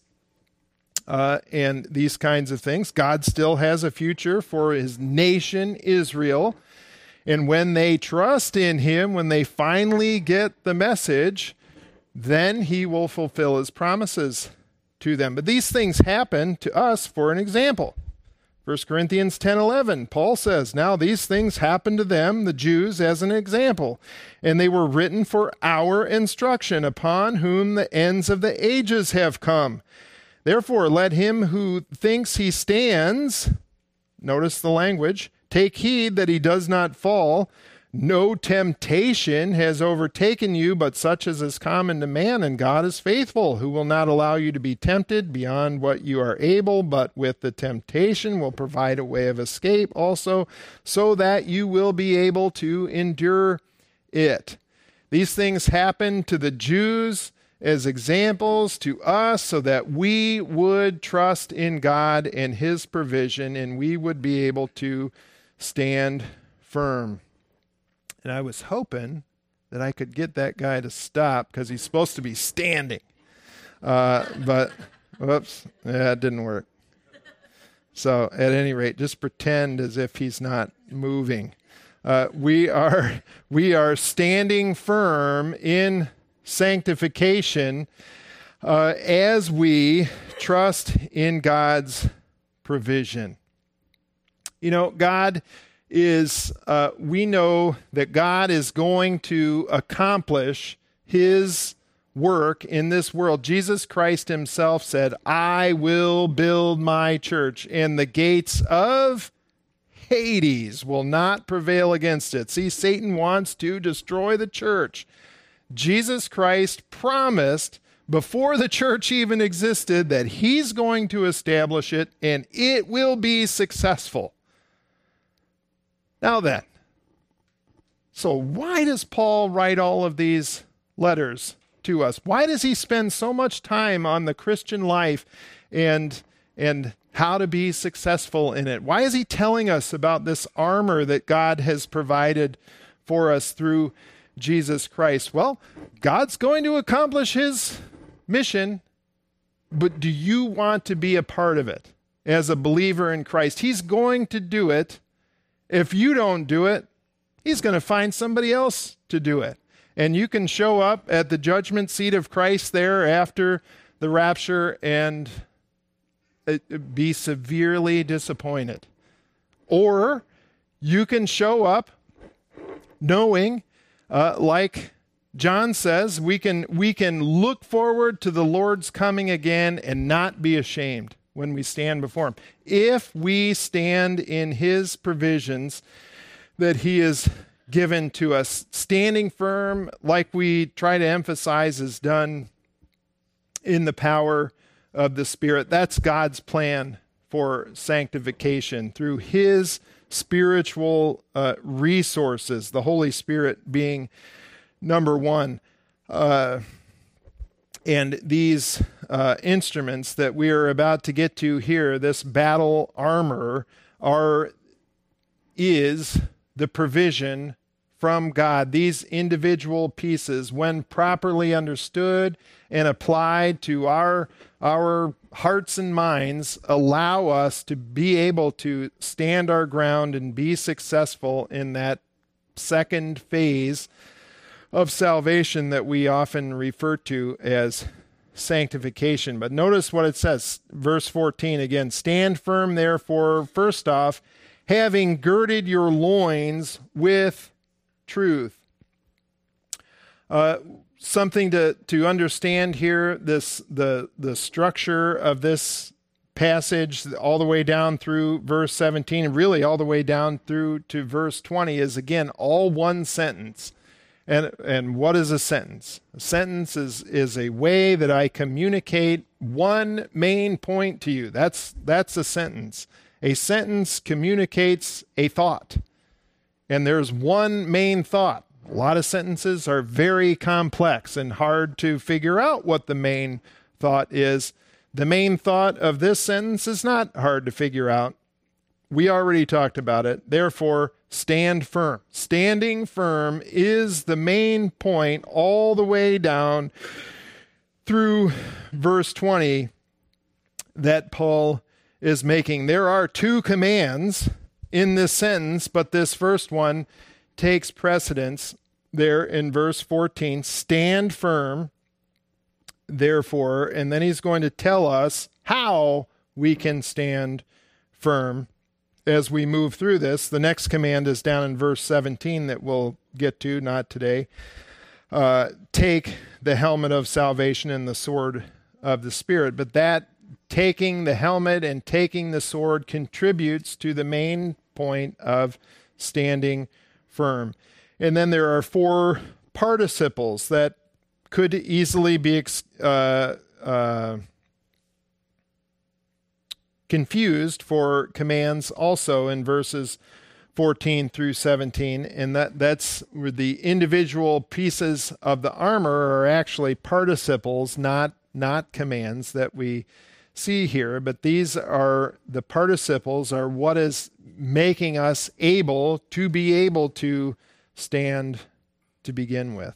Uh, and these kinds of things. God still has a future for his nation, Israel. And when they trust in him, when they finally get the message, then he will fulfill his promises to them. But these things happen to us for an example. First Corinthians ten eleven, Paul says, now these things happened to them, the Jews, as an example, and they were written for our instruction, upon whom the ends of the ages have come. Therefore, let him who thinks he stands, notice the language, take heed that he does not fall. No temptation has overtaken you, but such as is common to man, and God is faithful, who will not allow you to be tempted beyond what you are able, but with the temptation will provide a way of escape also, so that you will be able to endure it. These things happen to the Jews as examples to us, so that we would trust in God and his provision, and we would be able to stand firm. And I was hoping that I could get that guy to stop, because he's supposed to be standing. Uh, but, whoops, yeah, it didn't work. So at any rate, just pretend as if he's not moving. Uh, we are we are standing firm in sanctification uh, as we trust in God's provision. You know, God is, uh, we know that God is going to accomplish his work in this world. Jesus Christ himself said, I will build my church, and the gates of Hades will not prevail against it. See, Satan wants to destroy the church. Jesus Christ promised before the church even existed that he's going to establish it, and it will be successful. Now then, so why does Paul write all of these letters to us? Why does he spend so much time on the Christian life and and how to be successful in it? Why is he telling us about this armor that God has provided for us through Jesus Christ? Well, God's going to accomplish his mission, but do you want to be a part of it as a believer in Christ? He's going to do it. If you don't do it, he's going to find somebody else to do it. And you can show up at the judgment seat of Christ there after the rapture and be severely disappointed. Or you can show up knowing, uh, like John says, we can we can look forward to the Lord's coming again and not be ashamed when we stand before him. If we stand in his provisions that he has given to us, standing firm, like we try to emphasize, is done in the power of the Spirit. That's God's plan for sanctification through his spiritual uh, resources, the Holy Spirit being number one. Uh, and these uh, instruments that we are about to get to here, this battle armor, are is the provision from God. These individual pieces, when properly understood and applied to our, our hearts and minds, allow us to be able to stand our ground and be successful in that second phase of salvation that we often refer to as sanctification. But notice what it says, verse fourteen again, stand firm therefore, first off, having girded your loins with truth. Uh, something to, to understand here, this the the structure of this passage all the way down through verse seventeen, and really all the way down through to verse twenty is, again, all one sentence. And and what is a sentence? A sentence is, is a way that I communicate one main point to you. That's that's a sentence. A sentence communicates a thought. And there's one main thought. A lot of sentences are very complex and hard to figure out what the main thought is. The main thought of this sentence is not hard to figure out. We already talked about it. Therefore, stand firm. Standing firm is the main point all the way down through verse twenty that Paul is making. There are two commands in this sentence, but this first one takes precedence there in verse fourteen. Stand firm, therefore, and then he's going to tell us how we can stand firm as we move through this. The next command is down in verse seventeen that we'll get to, not today. Uh, take the helmet of salvation and the sword of the Spirit. But that taking the helmet and taking the sword contributes to the main point of standing firm. And then there are four participles that could easily be uh, uh, confused for commands also in verses fourteen through seventeen, and that, that's where the individual pieces of the armor are actually participles, not not commands that we see here, but these are the participles are what is making us able to be able to stand to begin with.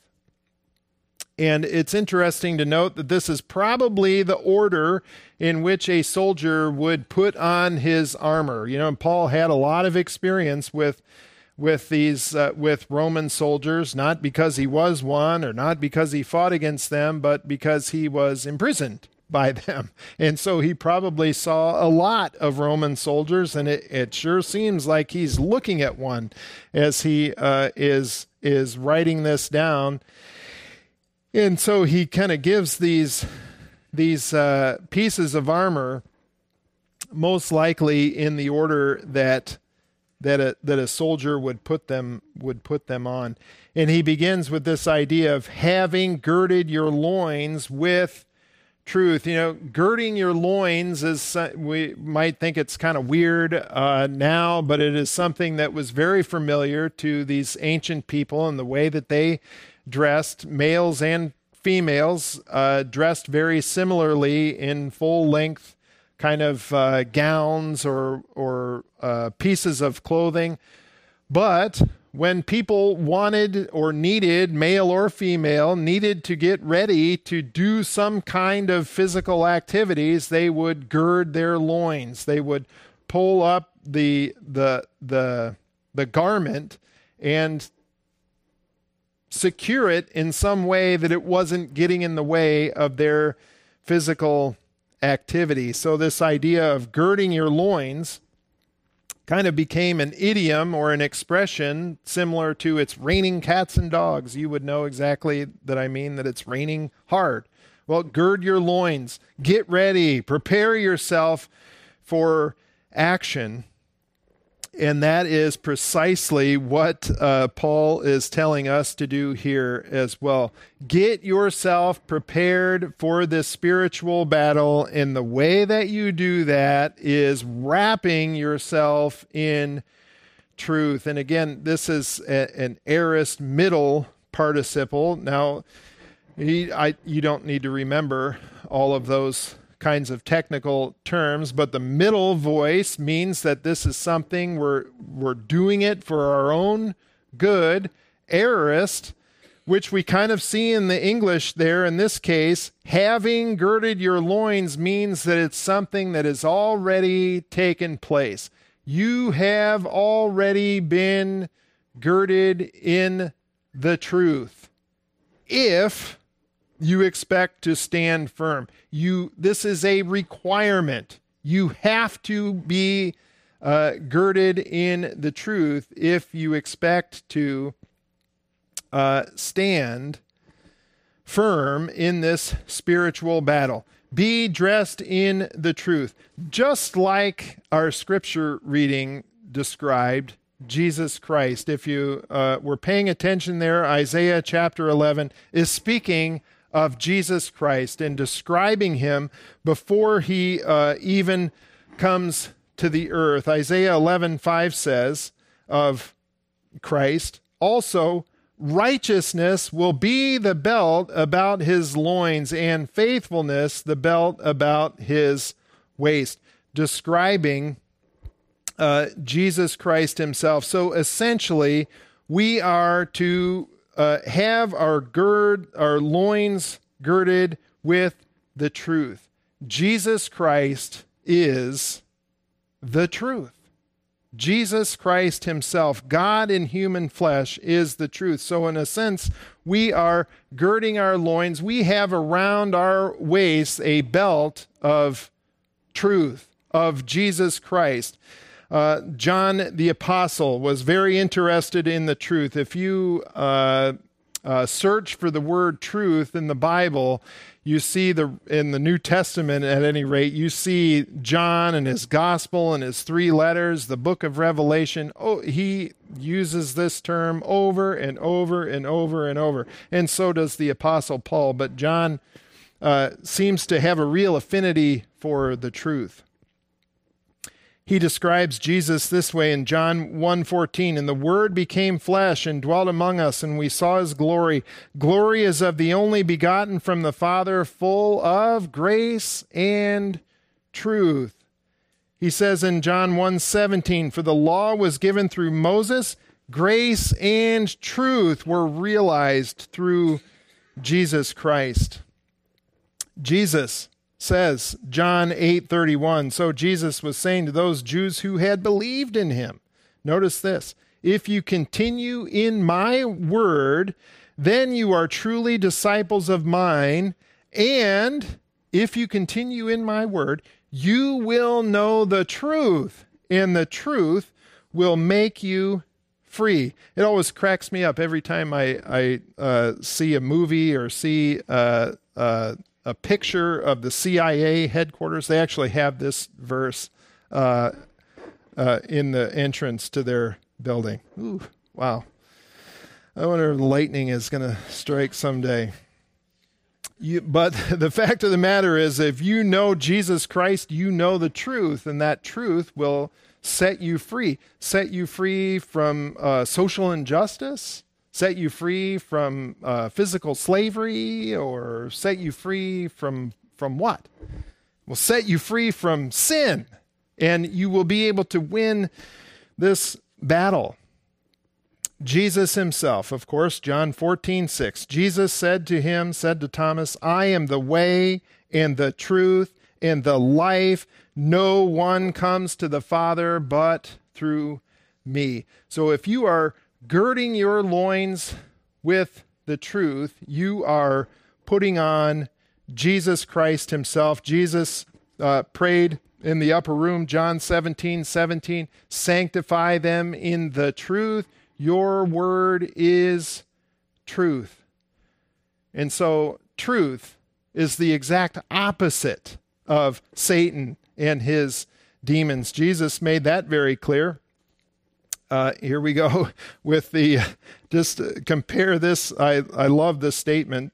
And it's interesting to note that this is probably the order in which a soldier would put on his armor. You know, Paul had a lot of experience with with these uh, with Roman soldiers, not because he was one or not because he fought against them, but because he was imprisoned by them. And so he probably saw a lot of Roman soldiers, and it, it sure seems like he's looking at one as he uh, is is writing this down. And so he kind of gives these these uh, pieces of armor most likely in the order that that a, that a soldier would put them would put them on. And he begins with this idea of having girded your loins with truth. You know, girding your loins is, we might think it's kind of weird uh, now, but it is something that was very familiar to these ancient people and the way that they dressed. Males and females uh, dressed very similarly in full-length kind of uh, gowns or or uh, pieces of clothing. But when people wanted or needed, male or female, needed to get ready to do some kind of physical activities, they would gird their loins. They would pull up the the the the garment and secure it in some way that it wasn't getting in the way of their physical activity. So this idea of girding your loins kind of became an idiom or an expression similar to it's raining cats and dogs. You would know exactly that I mean that it's raining hard. Well, gird your loins, get ready, prepare yourself for action. And that is precisely what uh, Paul is telling us to do here as well. Get yourself prepared for this spiritual battle, and the way that you do that is wrapping yourself in truth. And again, this is a, an aorist middle participle. Now, he, I, you don't need to remember all of those kinds of technical terms, but the middle voice means that this is something we're we're doing it for our own good. Aorist, which we kind of see in the English there in this case, having girded your loins means that it's something that has already taken place. You have already been girded in the truth. If you expect to stand firm, you this is a requirement. You have to be uh, girded in the truth if you expect to uh, stand firm in this spiritual battle. Be dressed in the truth. Just like our scripture reading described Jesus Christ. If you uh, were paying attention there, Isaiah chapter eleven is speaking of Jesus Christ and describing him before he uh, even comes to the earth. Isaiah eleven five says of Christ, also, righteousness will be the belt about his loins, and faithfulness the belt about his waist, describing uh, Jesus Christ himself. So essentially, we are to uh, have our gird, our loins girded with the truth. Jesus Christ is the truth. Jesus Christ himself, God in human flesh, is the truth. So in a sense, we are girding our loins. We have around our waist a belt of truth, of Jesus Christ. Uh, John the Apostle was very interested in the truth. If you uh, uh, search for the word truth in the Bible, you see the in the New Testament, at any rate, you see John and his gospel and his three letters, the book of Revelation. Oh, he uses this term over and over and over and over. And so does the Apostle Paul. But John uh, seems to have a real affinity for the truth. He describes Jesus this way in John one fourteen, and the Word became flesh and dwelt among us, and we saw his glory. Glory is of the only begotten from the Father, full of grace and truth. He says in John one seventeen, for the law was given through Moses, grace and truth were realized through Jesus Christ. Jesus says, John eight thirty-one, so Jesus was saying to those Jews who had believed in him, notice this, if you continue in my word, then you are truly disciples of mine, and if you continue in my word, you will know the truth, and the truth will make you free. It always cracks me up every time I, I uh, see a movie or see uh, uh, a picture of the C I A headquarters. They actually have this verse uh, uh, in the entrance to their building. Ooh, wow. I wonder if lightning is going to strike someday. You, but the fact of the matter is, if you know Jesus Christ, you know the truth, and that truth will set you free. Set you free from uh, social injustice, set you free from uh, physical slavery, or set you free from from what? Will set you free from sin, and you will be able to win this battle. Jesus himself, of course, John fourteen six, Jesus said to him, said to Thomas, I am the way and the truth and the life. No one comes to the Father but through me. So if you are girding your loins with the truth, you are putting on Jesus Christ himself. Jesus uh, prayed in the upper room, John seventeen seventeen, sanctify them in the truth. Your word is truth. And so truth is the exact opposite of Satan and his demons. Jesus made that very clear. Uh, here we go with the, just compare this. I, I love this statement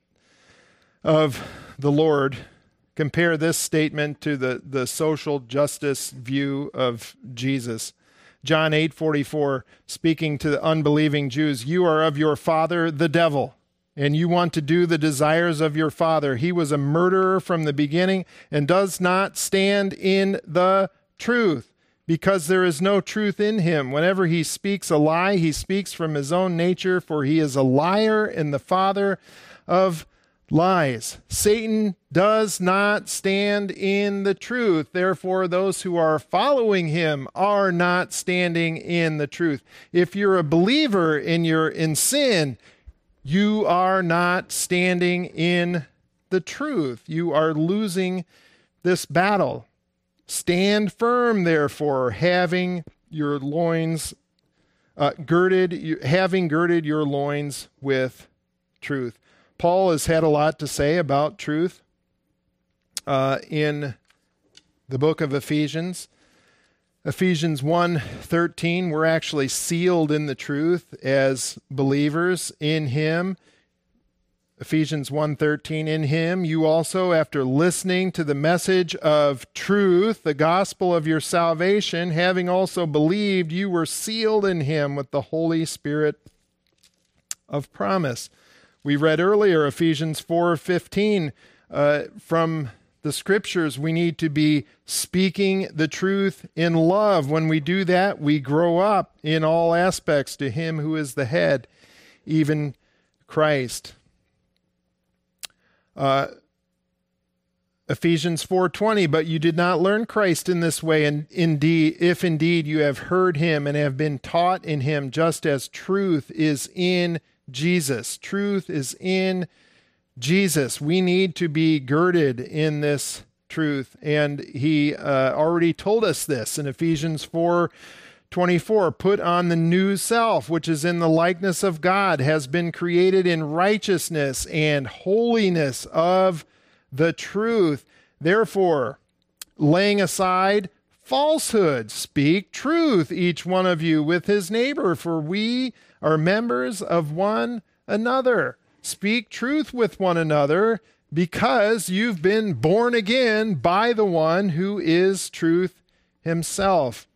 of the Lord. Compare this statement to the, the social justice view of Jesus. John eight forty-four, speaking to the unbelieving Jews, you are of your father, the devil, and you want to do the desires of your father. He was a murderer from the beginning and does not stand in the truth, because there is no truth in him. Whenever he speaks a lie, he speaks from his own nature, for he is a liar and the father of lies. Satan does not stand in the truth. Therefore, those who are following him are not standing in the truth. If you're a believer and you're in sin, you are not standing in the truth. You are losing this battle. Stand firm, therefore, having your loins uh, girded, having girded your loins with truth. Paul has had a lot to say about truth uh, in the book of Ephesians. Ephesians one thirteen, we're actually sealed in the truth as believers in him. Ephesians one thirteen, in him you also, after listening to the message of truth, the gospel of your salvation, having also believed, you were sealed in him with the Holy Spirit of promise. We read earlier Ephesians four fifteen, uh, from the scriptures, we need to be speaking the truth in love. When we do that, we grow up in all aspects to him who is the head, even Christ. Uh, Ephesians four twenty, but you did not learn Christ in this way, and indeed, if indeed you have heard him and have been taught in him, just as truth is in Jesus. Truth is in Jesus. We need to be girded in this truth, and he uh, already told us this in Ephesians four twenty-four. Put on the new self, which is in the likeness of God, has been created in righteousness and holiness of the truth. Therefore, laying aside falsehood, speak truth, each one of you with his neighbor, for we are members of one another. Speak truth with one another, because you've been born again by the one who is truth himself.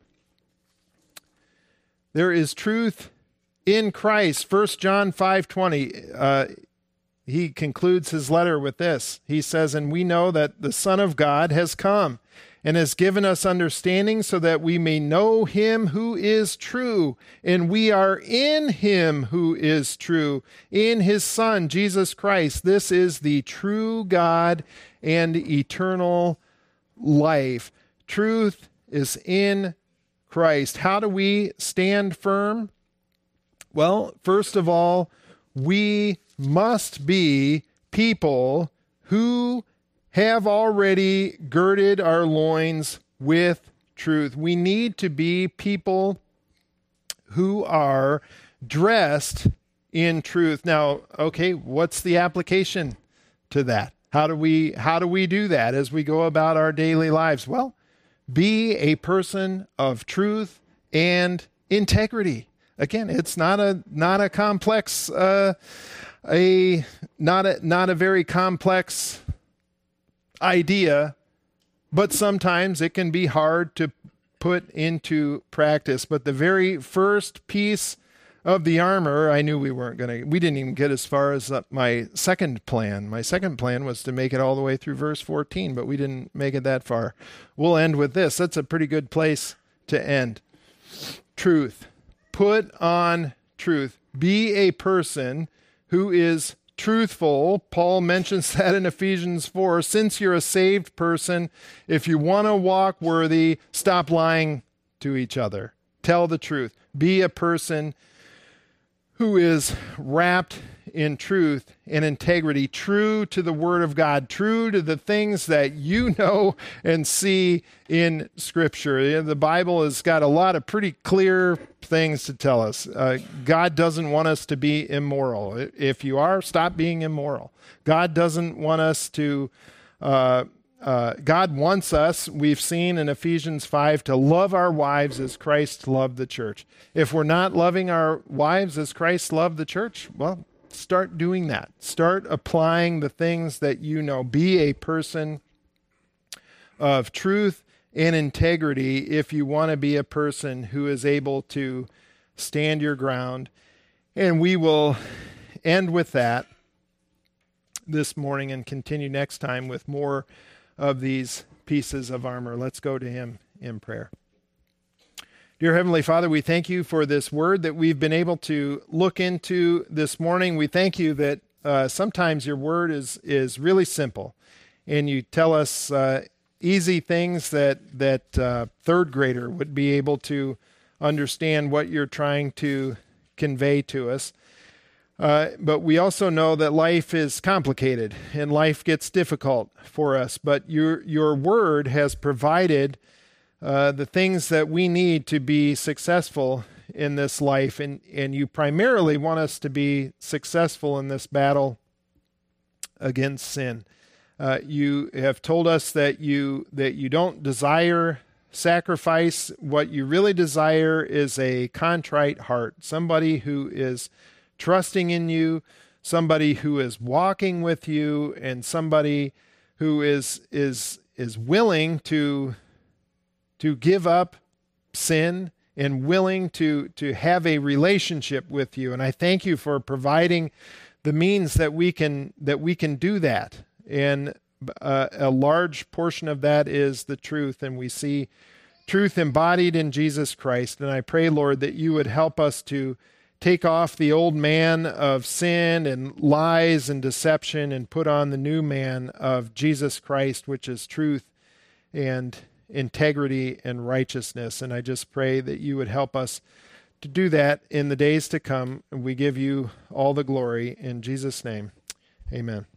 There is truth in Christ. First John five twenty, uh, he concludes his letter with this. He says, and we know that the Son of God has come and has given us understanding so that we may know him who is true. And we are in him who is true, in his Son, Jesus Christ. This is the true God and eternal life. Truth is in Christ. How do we stand firm? Well, first of all, we must be people who have already girded our loins with truth. We need to be people who are dressed in truth. Now, okay, what's the application to that? How do we how do we do that as we go about our daily lives? Well, be a person of truth and integrity. Again, it's not a not a complex uh, a not a not a very complex idea, but sometimes it can be hard to put into practice. But the very first piece of the armor, I knew we weren't going to, we didn't even get as far as uh, my second plan. My second plan was to make it all the way through verse fourteen, but we didn't make it that far. We'll end with this. That's a pretty good place to end. Truth. Put on truth. Be a person who is truthful. Paul mentions that in Ephesians four. Since you're a saved person, if you want to walk worthy, stop lying to each other. Tell the truth. Be a person who is wrapped in truth and integrity, true to the Word of God, true to the things that you know and see in Scripture. The Bible has got a lot of pretty clear things to tell us. Uh, God doesn't want us to be immoral. If you are, stop being immoral. God doesn't want us to uh, Uh, God wants us, we've seen in Ephesians five, to love our wives as Christ loved the church. If we're not loving our wives as Christ loved the church, well, start doing that. Start applying the things that you know. Be a person of truth and integrity if you want to be a person who is able to stand your ground. And we will end with that. this morning and continue next time with more of these pieces of armor. Let's go to him in prayer. Dear Heavenly Father, we thank you for this word that we've been able to look into this morning. We thank you that uh, sometimes your word is is really simple, and you tell us uh, easy things that that uh, third grader would be able to understand what you're trying to convey to us. Uh, but we also know that life is complicated and life gets difficult for us. But your your word has provided Uh, the things that we need to be successful in this life, and, and you primarily want us to be successful in this battle against sin. Uh, you have told us that you that you don't desire sacrifice. What you really desire is a contrite heart, somebody who is trusting in you, somebody who is walking with you, and somebody who is is is willing to to give up sin and willing to, to have a relationship with you. And I thank you for providing the means that we can, that we can do that. And uh, a large portion of that is the truth. And we see truth embodied in Jesus Christ. And I pray, Lord, that you would help us to take off the old man of sin and lies and deception and put on the new man of Jesus Christ, which is truth and integrity and righteousness. And I just pray that you would help us to do that in the days to come. And we give you all the glory in Jesus' name. Amen.